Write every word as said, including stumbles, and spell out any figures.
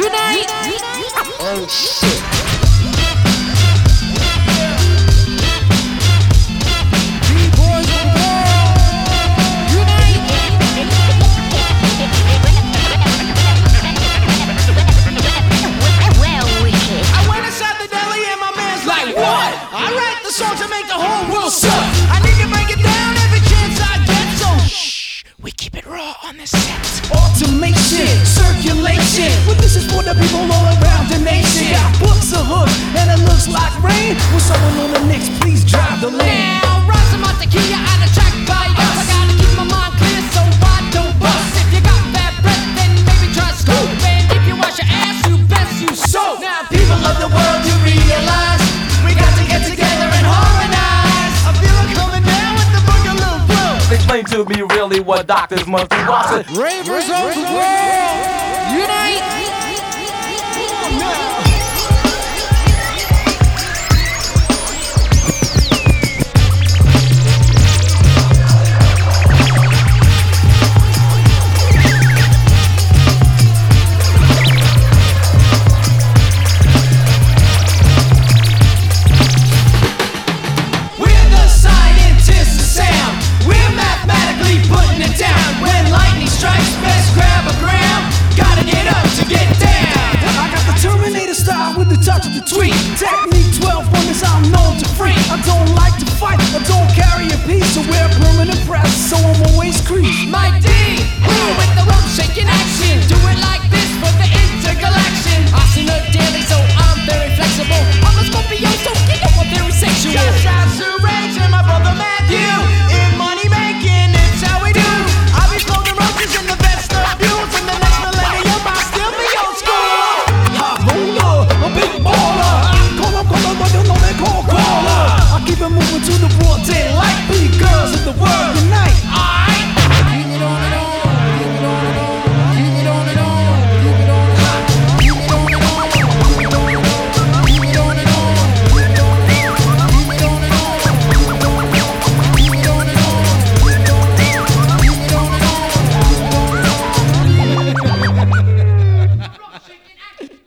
Unite! Oh shit. B-boys of the world! Unite! I went inside the deli and my man's like, what? I write the song to make the whole world suck. I need to break it down every chance I get, so shh, we keep it raw on this set. Automation, circulation. Well, this is for the people all around the nation. Got books of hood and it looks like rain. With someone on the Knicks, please drive the lane. Now, rise some tequila and a track by us. I gotta keep my mind clear so I don't bust. If you got bad breath, then maybe try scope. And if you wash your ass, you best you soap. Now, people of the world, you realize we got to get together and harmonize. I feel it coming down with the boogaloo flow. Explain to me really what doctors must do. Watch it. Ravers of the world! Unite! We're the scientists of sound. We're mathematically putting it down. When lightning strikes, best grab a ground. Gotta get up to get down. I got the Terminator style with the touch of the tweet. Technique twelve wonders I'm known to freak. I don't like to fight, I don't carry a piece. So wear permanent press, so I'm always crease. My D, woo, with the rope shaking action. Do it like this for the intergalaction. I've seen a daily, so I'm very flexible. I'm a Scorpio, so you know I'm very sexual. Just out to Rage and my brother Matthew. In money making, it's how we do. I'll be floating roses in the vestibule. From the next millennium, I'll still be old school. Hot roller, a big baller. Call up, call up, but you know they call caller. I keep it moving to the broad daylight. Be girls of the world unite.